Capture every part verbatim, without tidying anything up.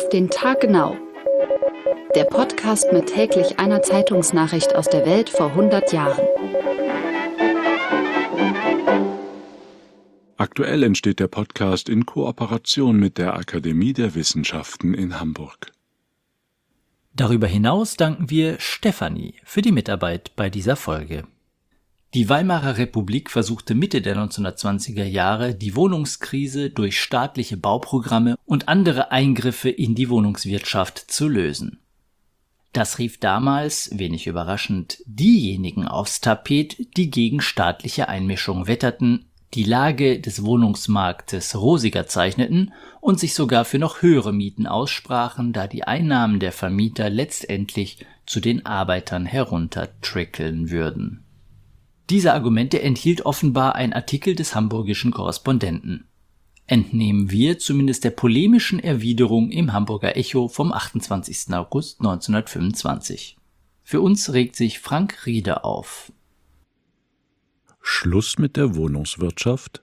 Auf den Tag genau. Der Podcast mit täglich einer Zeitungsnachricht aus der Welt vor hundert Jahren. Aktuell entsteht der Podcast in Kooperation mit der Akademie der Wissenschaften in Hamburg. Darüber hinaus danken wir Stefanie für die Mitarbeit bei dieser Folge. Die Weimarer Republik versuchte Mitte der neunzehnhundertzwanziger Jahre, die Wohnungskrise durch staatliche Bauprogramme und andere Eingriffe in die Wohnungswirtschaft zu lösen. Das rief damals, wenig überraschend, diejenigen aufs Tapet, die gegen staatliche Einmischung wetterten, die Lage des Wohnungsmarktes rosiger zeichneten und sich sogar für noch höhere Mieten aussprachen, da die Einnahmen der Vermieter letztendlich zu den Arbeitern heruntertrickeln würden. Diese Argumente enthielt offenbar ein Artikel des Hamburgischen Korrespondenten. Entnehmen wir zumindest der polemischen Erwiderung im Hamburger Echo vom achtundzwanzigsten August neunzehnhundertfünfundzwanzig. Für uns regt sich Frank Riede auf. Schluss mit der Wohnungswirtschaft?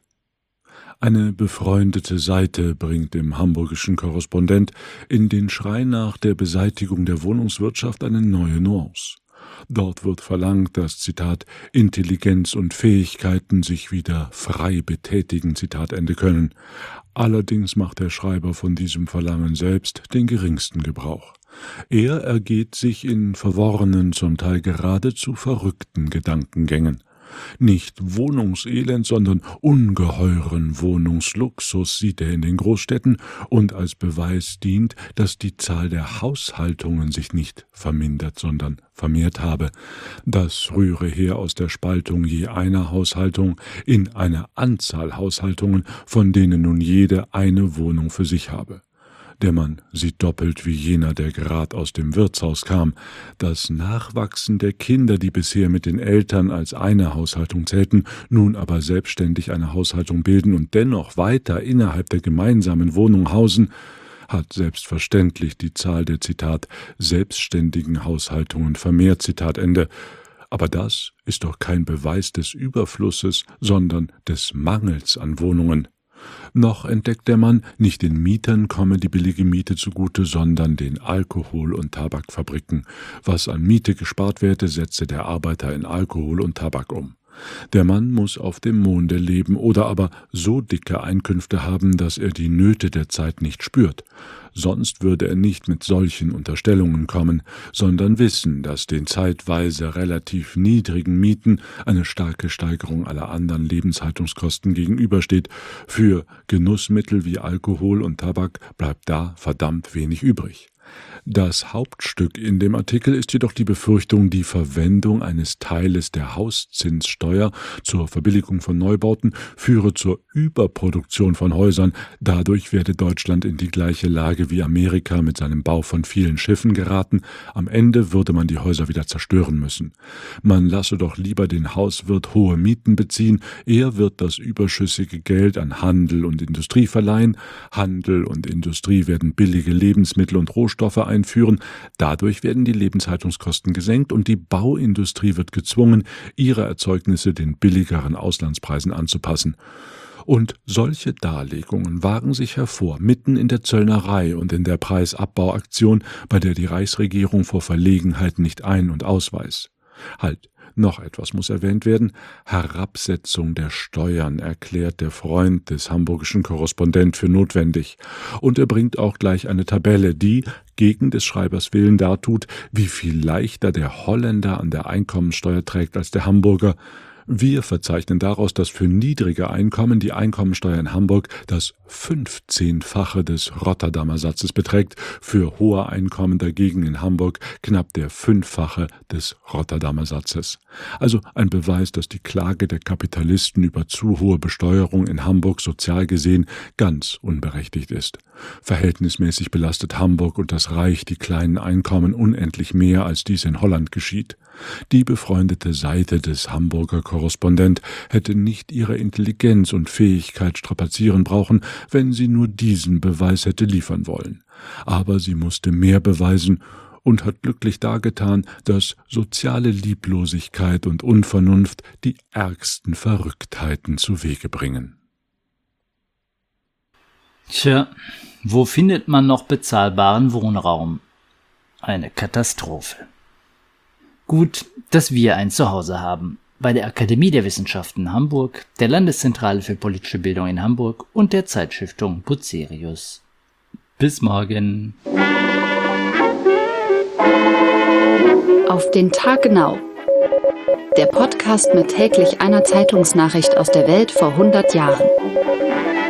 Eine befreundete Seite bringt im Hamburgischen Korrespondent in den Schrei nach der Beseitigung der Wohnungswirtschaft eine neue Nuance. Dort wird verlangt, dass, Zitat, Intelligenz und Fähigkeiten sich wieder frei betätigen, Zitat Ende können. Allerdings macht der Schreiber von diesem Verlangen selbst den geringsten Gebrauch. Er ergeht sich in verworrenen, zum Teil geradezu verrückten Gedankengängen. Nicht Wohnungselend, sondern ungeheuren Wohnungsluxus sieht er in den Großstädten und als Beweis dient, dass die Zahl der Haushaltungen sich nicht vermindert, sondern vermehrt habe. Das rühre her aus der Spaltung je einer Haushaltung in eine Anzahl Haushaltungen, von denen nun jede eine Wohnung für sich habe. Der Mann sieht doppelt wie jener, der grad aus dem Wirtshaus kam. Das Nachwachsen der Kinder, die bisher mit den Eltern als eine Haushaltung zählten, nun aber selbstständig eine Haushaltung bilden und dennoch weiter innerhalb der gemeinsamen Wohnung hausen, hat selbstverständlich die Zahl der, Zitat, selbstständigen Haushaltungen vermehrt, Zitat Ende. Aber das ist doch kein Beweis des Überflusses, sondern des Mangels an Wohnungen. Noch entdeckt der Mann, nicht den Mietern komme die billige Miete zugute, sondern den Alkohol- und Tabakfabriken. Was an Miete gespart werde, setze der Arbeiter in Alkohol und Tabak um. Der Mann muss auf dem Monde leben oder aber so dicke Einkünfte haben, dass er die Nöte der Zeit nicht spürt. Sonst würde er nicht mit solchen Unterstellungen kommen, sondern wissen, dass den zeitweise relativ niedrigen Mieten eine starke Steigerung aller anderen Lebenshaltungskosten gegenübersteht. Für Genussmittel wie Alkohol und Tabak bleibt da verdammt wenig übrig. Das Hauptstück in dem Artikel ist jedoch die Befürchtung, die Verwendung eines Teiles der Hauszinssteuer zur Verbilligung von Neubauten führe zur Überproduktion von Häusern. Dadurch werde Deutschland in die gleiche Lage wie Amerika mit seinem Bau von vielen Schiffen geraten. Am Ende würde man die Häuser wieder zerstören müssen. Man lasse doch lieber den Hauswirt hohe Mieten beziehen. Er wird das überschüssige Geld an Handel und Industrie verleihen. Handel und Industrie werden billige Lebensmittel und Rohstoffe einführen. Dadurch werden die Lebenshaltungskosten gesenkt und die Bauindustrie wird gezwungen, ihre Erzeugnisse den billigeren Auslandspreisen anzupassen. Und solche Darlegungen wagen sich hervor, mitten in der Zöllnerei und in der Preisabbauaktion, bei der die Reichsregierung vor Verlegenheit nicht ein- und ausweist. Halt, noch etwas muss erwähnt werden. Herabsetzung der Steuern erklärt der Freund des Hamburgischen Korrespondent für notwendig. Und er bringt auch gleich eine Tabelle, die, gegen des Schreibers Willen dartut, wie viel leichter der Holländer an der Einkommensteuer trägt als der Hamburger. Wir verzeichnen daraus, dass für niedrige Einkommen die Einkommensteuer in Hamburg das fünfzehnfache des Rotterdamer Satzes beträgt, für hohe Einkommen dagegen in Hamburg knapp der fünffache des Rotterdamer Satzes. Also ein Beweis, dass die Klage der Kapitalisten über zu hohe Besteuerung in Hamburg sozial gesehen ganz unberechtigt ist. Verhältnismäßig belastet Hamburg und das Reich die kleinen Einkommen unendlich mehr, als dies in Holland geschieht. Die befreundete Seite des Hamburger Korrespondent hätte nicht ihre Intelligenz und Fähigkeit strapazieren brauchen, wenn sie nur diesen Beweis hätte liefern wollen. Aber sie musste mehr beweisen und hat glücklich dargetan, dass soziale Lieblosigkeit und Unvernunft die ärgsten Verrücktheiten zuwege bringen. Tja, Wo findet man noch bezahlbaren Wohnraum? Eine Katastrophe. Gut, dass wir ein Zuhause haben. Bei der Akademie der Wissenschaften Hamburg, der Landeszentrale für politische Bildung in Hamburg und der Zeitstiftung Bucerius. Bis morgen. Auf den Tag genau. Der Podcast mit täglich einer Zeitungsnachricht aus der Welt vor hundert Jahren.